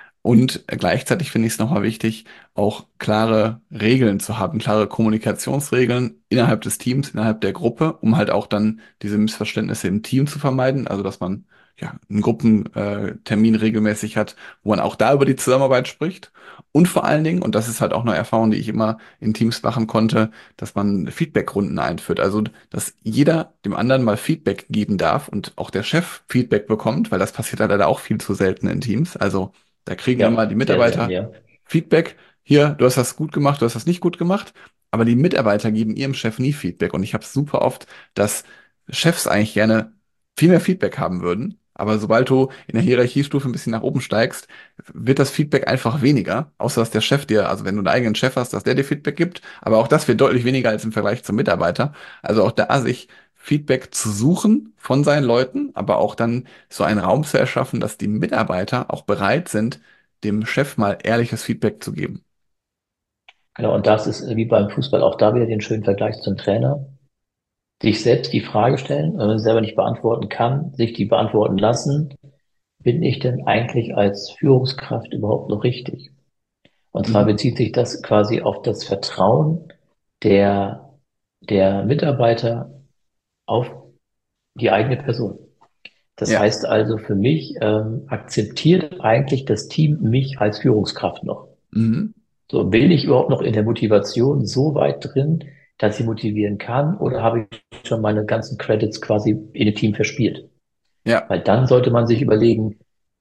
Und gleichzeitig finde ich es nochmal wichtig, auch klare Regeln zu haben, klare Kommunikationsregeln innerhalb des Teams, innerhalb der Gruppe, um halt auch dann diese Missverständnisse im Team zu vermeiden. Also, dass man ja, einen Gruppentermin äh, Termin regelmäßig hat, wo man auch da über die Zusammenarbeit spricht. Und vor allen Dingen, und das ist halt auch eine Erfahrung, die ich immer in Teams machen konnte, dass man Feedbackrunden einführt. Also, dass jeder dem anderen mal Feedback geben darf und auch der Chef Feedback bekommt, weil das passiert halt leider auch viel zu selten in Teams. Also, da kriegen immer Ja, die sehr selten, Mitarbeiter ja. Feedback. Hier, du hast das gut gemacht, du hast das nicht gut gemacht. Aber die Mitarbeiter geben ihrem Chef nie Feedback. Und ich habe super oft, dass Chefs eigentlich gerne viel mehr Feedback haben würden. Aber sobald du in der Hierarchiestufe ein bisschen nach oben steigst, wird das Feedback einfach weniger. Außer dass der Chef dir, also wenn du einen eigenen Chef hast, dass der dir Feedback gibt. Aber auch das wird deutlich weniger als im Vergleich zum Mitarbeiter. Also auch da sich Feedback zu suchen von seinen Leuten, aber auch dann so einen Raum zu erschaffen, dass die Mitarbeiter auch bereit sind, dem Chef mal ehrliches Feedback zu geben. Genau, und das ist wie beim Fußball auch da wieder den schönen Vergleich zum Trainer. Sich selbst die Frage stellen, wenn man sie selber nicht beantworten kann, sich die beantworten lassen, bin ich denn eigentlich als Führungskraft überhaupt noch richtig? Und zwar Mhm. bezieht sich das quasi auf das Vertrauen der, der Mitarbeiter auf die eigene Person. Das Ja. heißt also für mich, ähm, akzeptiert eigentlich das Team mich als Führungskraft noch? Mhm. So, bin ich überhaupt noch in der Motivation so weit drin, dass ich motivieren kann, oder habe ich schon meine ganzen Credits quasi in dem Team verspielt? Ja. Weil dann sollte man sich überlegen,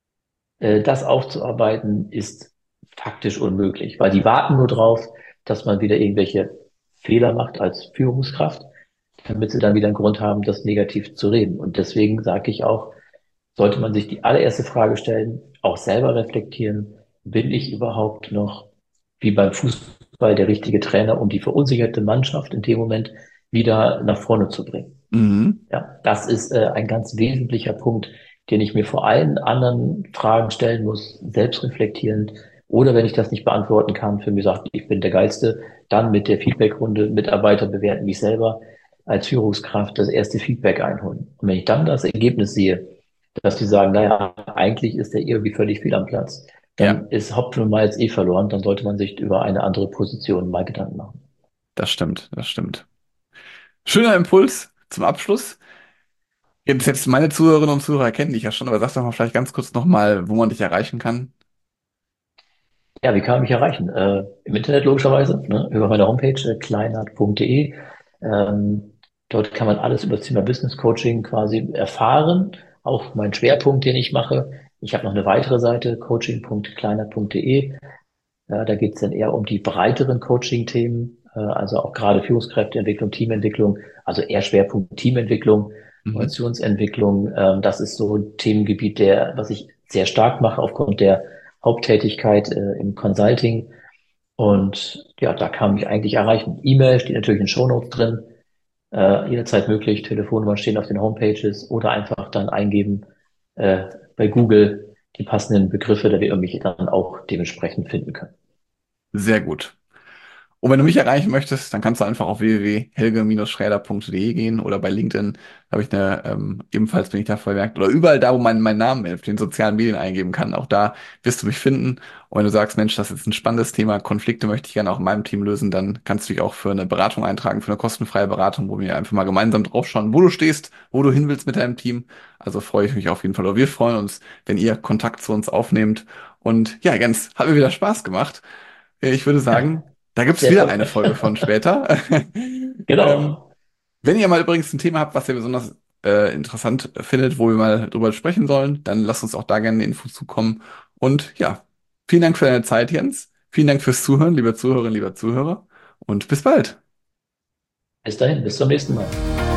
äh, das aufzuarbeiten ist faktisch unmöglich, weil die warten nur drauf, dass man wieder irgendwelche Fehler macht als Führungskraft, damit sie dann wieder einen Grund haben, das negativ zu reden. Und deswegen sage ich auch, sollte man sich die allererste Frage stellen, auch selber reflektieren, bin ich überhaupt noch wie beim Fußball der richtige Trainer, um die verunsicherte Mannschaft in dem Moment wieder nach vorne zu bringen? Mhm. Ja, das ist äh, ein ganz wesentlicher Punkt, den ich mir vor allen anderen Fragen stellen muss, selbst reflektierend. Oder wenn ich das nicht beantworten kann, für mich sagt, ich bin der Geilste, dann mit der Feedbackrunde Mitarbeiter bewerten mich selber als Führungskraft das erste Feedback einholen. Und wenn ich dann das Ergebnis sehe, dass die sagen, naja, eigentlich ist der irgendwie völlig fehl am Platz, Ja, dann ist Hopfen und Malz eh verloren, dann sollte man sich über eine andere Position mal Gedanken machen. das stimmt, das stimmt. Schöner Impuls zum Abschluss. Jetzt, jetzt meine Zuhörerinnen und Zuhörer kennen dich ja schon, aber sag doch mal vielleicht ganz kurz nochmal, wo man dich erreichen kann. Ja, wie kann man mich erreichen? Äh, im Internet logischerweise, ne, über meine Homepage äh, kleinert punkt de. Ähm, dort kann man alles über das Thema Business Coaching quasi erfahren. Auch mein Schwerpunkt, den ich mache. Ich habe noch eine weitere Seite, coaching punkt kleinert punkt de. Ja, da geht es dann eher um die breiteren Coaching-Themen, äh, also auch gerade Führungskräfteentwicklung, Teamentwicklung, also eher Schwerpunkt Teamentwicklung, Mhm. Organisationsentwicklung. Ähm, das ist so ein Themengebiet, der, was ich sehr stark mache aufgrund der Haupttätigkeit äh, im Consulting. Und ja, da kann mich eigentlich erreichen. E-Mail steht natürlich in Shownotes drin, äh, jederzeit möglich. Telefonnummern stehen auf den Homepages oder einfach dann eingeben äh, bei Google die passenden Begriffe, da wir mich dann auch dementsprechend finden können. Sehr gut. Und wenn du mich erreichen möchtest, dann kannst du einfach auf w w w punkt helge schräder punkt de gehen oder bei LinkedIn habe ich eine, ähm, ebenfalls bin ich da vermerkt oder überall da, wo man meinen Namen in den sozialen Medien eingeben kann. Auch da wirst du mich finden. Und wenn du sagst, Mensch, das ist ein spannendes Thema, Konflikte möchte ich gerne auch in meinem Team lösen, dann kannst du dich auch für eine Beratung eintragen, für eine kostenfreie Beratung, wo wir einfach mal gemeinsam draufschauen, wo du stehst, wo du hin willst mit deinem Team. Also freue ich mich auf jeden Fall. Oder wir freuen uns, wenn ihr Kontakt zu uns aufnehmt. Und ja, ganz, hat mir wieder Spaß gemacht. Ich würde sagen, da gibt's Sehr wieder eine erfolgreich. Folge von später. Ähm, Genau. wenn ihr mal übrigens ein Thema habt, was ihr besonders äh, interessant findet, wo wir mal drüber sprechen sollen, dann lasst uns auch da gerne eine Info zukommen. Und ja, vielen Dank für deine Zeit, Jens. Vielen Dank fürs Zuhören, liebe Zuhörerinnen, lieber Zuhörer. Und bis bald. Bis dahin, bis zum nächsten Mal.